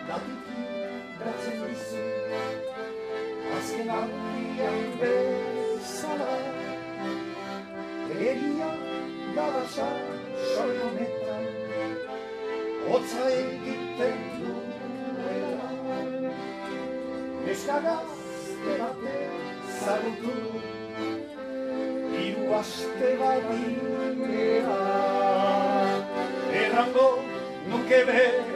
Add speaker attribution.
Speaker 1: Datiki datzen dizu azken aldian bezala egia dabasa soi honetan hotza egiten duela neska gazte batek zagutu hiru aste badira errango nuke be